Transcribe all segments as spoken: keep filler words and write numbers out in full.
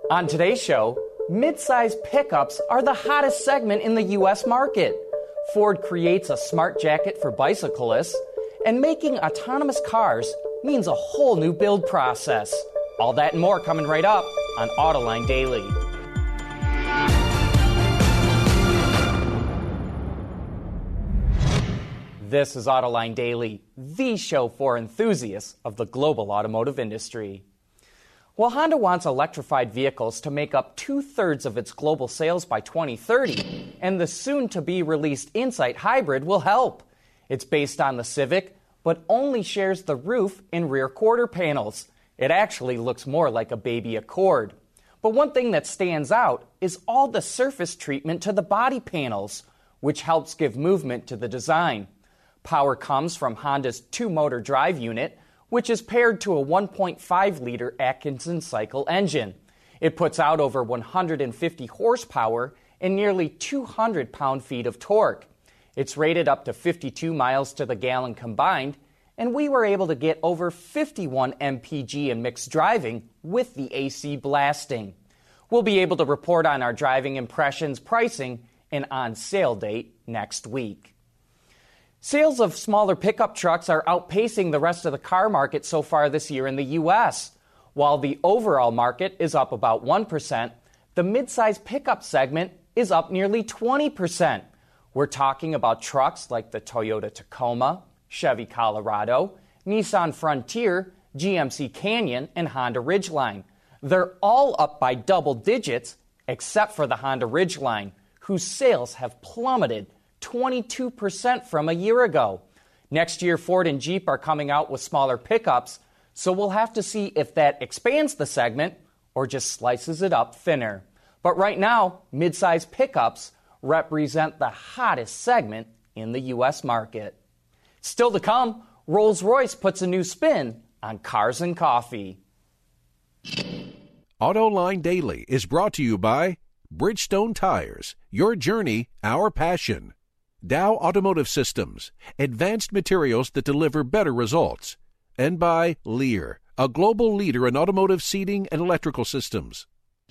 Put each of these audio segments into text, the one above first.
On today's show, mid-size pickups are the hottest segment in the U S market. Ford creates a smart jacket for bicyclists, and making autonomous cars means a whole new build process. All that and more coming right up on Autoline Daily. This is Autoline Daily, the show for enthusiasts of the global automotive industry. Well, Honda wants electrified vehicles to make up two-thirds of its global sales by twenty thirty, and the soon-to-be-released Insight Hybrid will help. It's based on the Civic, but only shares the roof and rear quarter panels. It actually looks more like a baby Accord. But one thing that stands out is all the surface treatment to the body panels, which helps give movement to the design. Power comes from Honda's two-motor drive unit, which is paired to a one point five liter Atkinson cycle engine. It puts out over one hundred fifty horsepower and nearly two hundred pound-feet of torque. It's rated up to fifty-two miles to the gallon combined, and we were able to get over fifty-one M P G in mixed driving with the A C blasting. We'll be able to report on our driving impressions, pricing, and on-sale date next week. Sales of smaller pickup trucks are outpacing the rest of the car market so far this year in the U S. While the overall market is up about one percent, the midsize pickup segment is up nearly twenty percent. We're talking about trucks like the Toyota Tacoma, Chevy Colorado, Nissan Frontier, G M C Canyon, and Honda Ridgeline. They're all up by double digits, except for the Honda Ridgeline, whose sales have plummeted twenty-two percent from a year ago. Next year, Ford and Jeep are coming out with smaller pickups, so we'll have to see if that expands the segment or just slices it up thinner. But right now, midsize pickups represent the hottest segment in the U S market. Still to come, Rolls-Royce puts a new spin on cars and coffee. Autoline Daily is brought to you by Bridgestone Tires, your journey, our passion. Dow Automotive Systems, advanced materials that deliver better results. And by Lear, a global leader in automotive seating and electrical systems.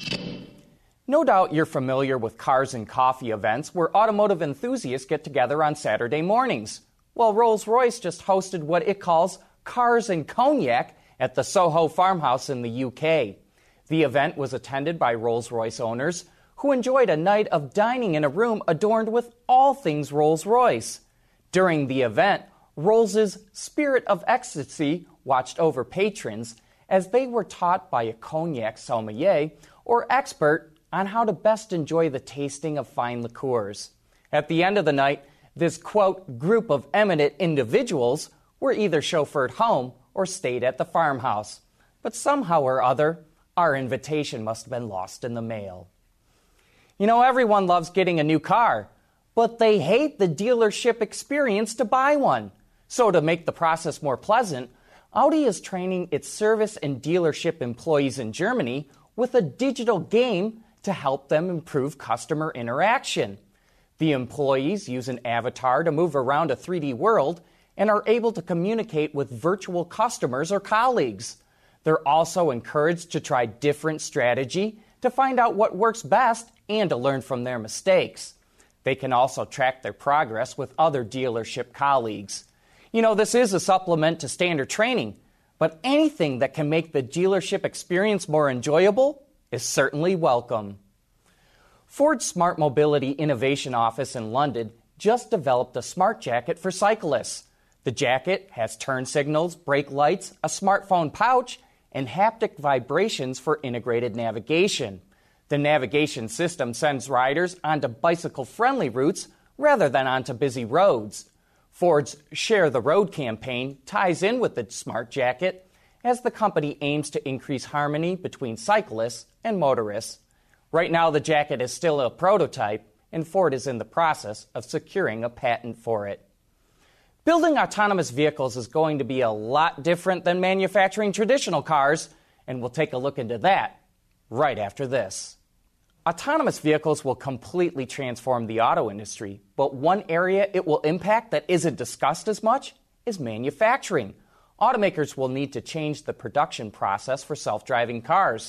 No doubt you're familiar with cars and coffee events where automotive enthusiasts get together on Saturday mornings. Well, Rolls-Royce just hosted what it calls Cars and Cognac at the Soho Farmhouse in the U K. The event was attended by Rolls-Royce owners who enjoyed a night of dining in a room adorned with all things Rolls-Royce. During the event, Rolls' Spirit of Ecstasy watched over patrons as they were taught by a cognac sommelier or expert on how to best enjoy the tasting of fine liqueurs. At the end of the night, this, quote, group of eminent individuals were either chauffeured home or stayed at the farmhouse. But somehow or other, our invitation must have been lost in the mail. You know, everyone loves getting a new car, but they hate the dealership experience to buy one. So to make the process more pleasant, Audi is training its service and dealership employees in Germany with a digital game to help them improve customer interaction. The employees use an avatar to move around a three D world and are able to communicate with virtual customers or colleagues. They're also encouraged to try different strategy to find out what works best and to learn from their mistakes. They can also track their progress with other dealership colleagues. You know, this is a supplement to standard training, but anything that can make the dealership experience more enjoyable is certainly welcome. Ford's Smart Mobility Innovation Office in London just developed a smart jacket for cyclists. The jacket has turn signals, brake lights, a smartphone pouch, and haptic vibrations for integrated navigation. The navigation system sends riders onto bicycle-friendly routes rather than onto busy roads. Ford's Share the Road campaign ties in with the smart jacket as the company aims to increase harmony between cyclists and motorists. Right now, the jacket is still a prototype, and Ford is in the process of securing a patent for it. Building autonomous vehicles is going to be a lot different than manufacturing traditional cars, and we'll take a look into that right after this. Autonomous vehicles will completely transform the auto industry, but one area it will impact that isn't discussed as much is manufacturing. Automakers will need to change the production process for self-driving cars.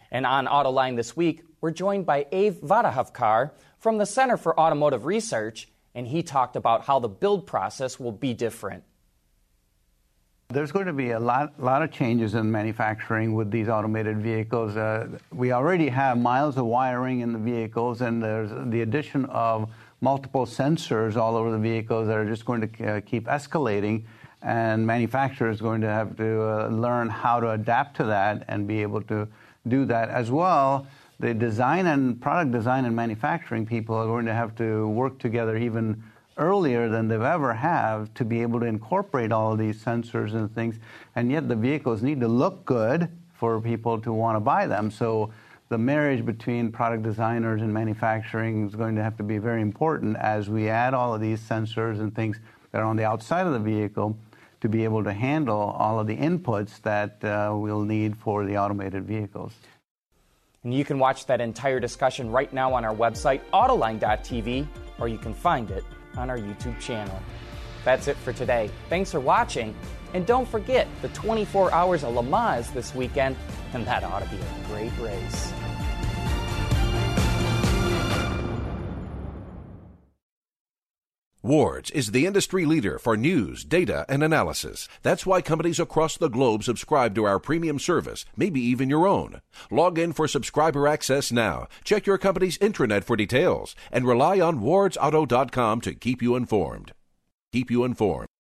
And on Autoline this week, we're joined by Abe Vadahavkar from the Center for Automotive Research, and he talked about how the build process will be different. There's going to be a lot, lot of changes in manufacturing with these automated vehicles. Uh, we already have miles of wiring in the vehicles, and there's the addition of multiple sensors all over the vehicles that are just going to uh, keep escalating, and manufacturers are going to have to uh, learn how to adapt to that and be able to do that as well. The design and product design and manufacturing people are going to have to work together even earlier than they've ever have to be able to incorporate all of these sensors and things, and yet the vehicles need to look good for people to want to buy them. So the marriage between product designers and manufacturing is going to have to be very important as we add all of these sensors and things that are on the outside of the vehicle to be able to handle all of the inputs that uh, we'll need for the automated vehicles. And you can watch that entire discussion right now on our website, autoline dot t v, or you can find it on our YouTube channel. That's it for today. Thanks for watching, and don't forget the twenty-four hours of Le Mans this weekend, and that ought to be a great race. Wards is the industry leader for news, data, and analysis. That's why companies across the globe subscribe to our premium service, maybe even your own. Log in for subscriber access now. Check your company's intranet for details, and rely on wards auto dot com to keep you informed. Keep you informed.